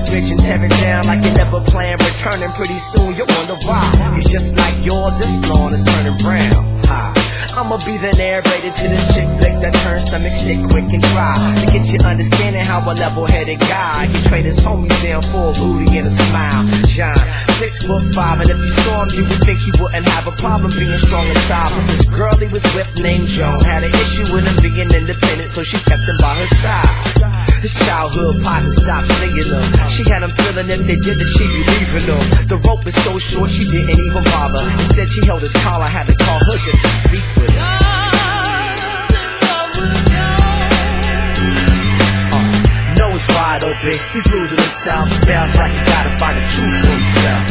block rich and tear it down like you never planned. Returning pretty soon, you'll wonder why. It's just like yours, this lawn is turning brown. I'ma be the narrator to this chick flick that turns stomach sick quick and dry. To get you understanding how a level-headed guy can trade his homies in for a booty and a smile. John, 6'5", and if you saw him, you would think he wouldn't have a problem being strong inside. But this girl he was with named Joan had an issue with him being independent, so she kept him by her side. His childhood partner stopped singing them. She had him feeling if they did that she'd be leaving them. The rope is so short she didn't even bother. Instead she held his collar, had to call her just to speak with him. Nose wide open, he's losing himself. Smells like he's gotta find the truth for himself.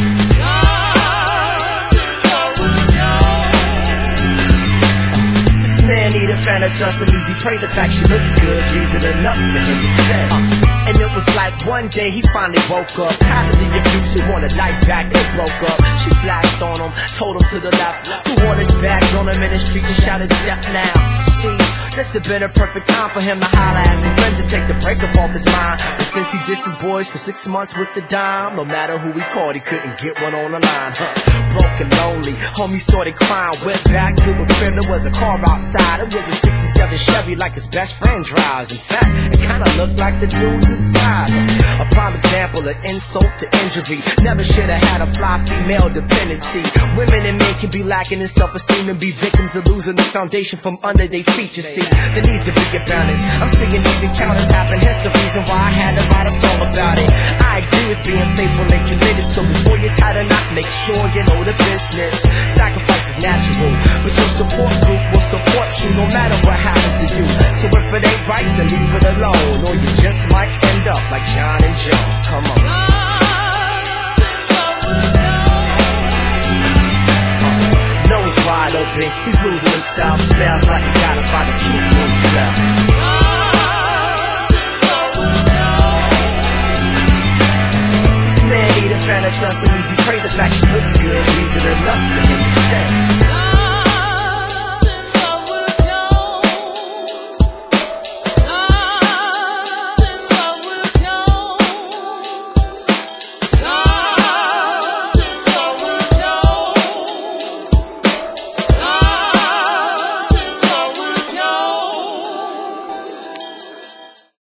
Man need a fan of some easy pray. The fact she looks good is reason enough for him to stay. And it was like one day he finally woke up, tired of the abuse and wanted life back. They broke up. She flashed on him, told him to the left, who wore his bags on him in the street and shouted step now. See, this had been a perfect time for him to holler at some friends and take the breakup off his mind. But since he dissed his boys for 6 months with the dime, no matter who he called, he couldn't get one on the line. Broke and lonely, homie started crying. Went back to a crib, there was a car outside. It was a 67 Chevy like his best friend drives. In fact, it kinda looked like the dude's inside. A prime example of insult to injury. Never should've had a fly female dependency. Women and men can be lacking in self-esteem and be victims of losing the foundation from under their feet. You see, there needs to be a balance. I'm seeing these encounters happen. Hence the reason why I had to write a song about it. I agree with being faithful and committed, so before you tie the knot, make sure you know the business. Sacrifice is natural, but your support group will support you no matter what happens to you. So if it ain't right, then leave it alone, or you just might end up like John and Joan. Come on. Nose wide open, he's losing himself. Smells like he's gotta find the truth for himself. This man need a fan of some easy pray. The fact she looks good is reason enough for him to stay.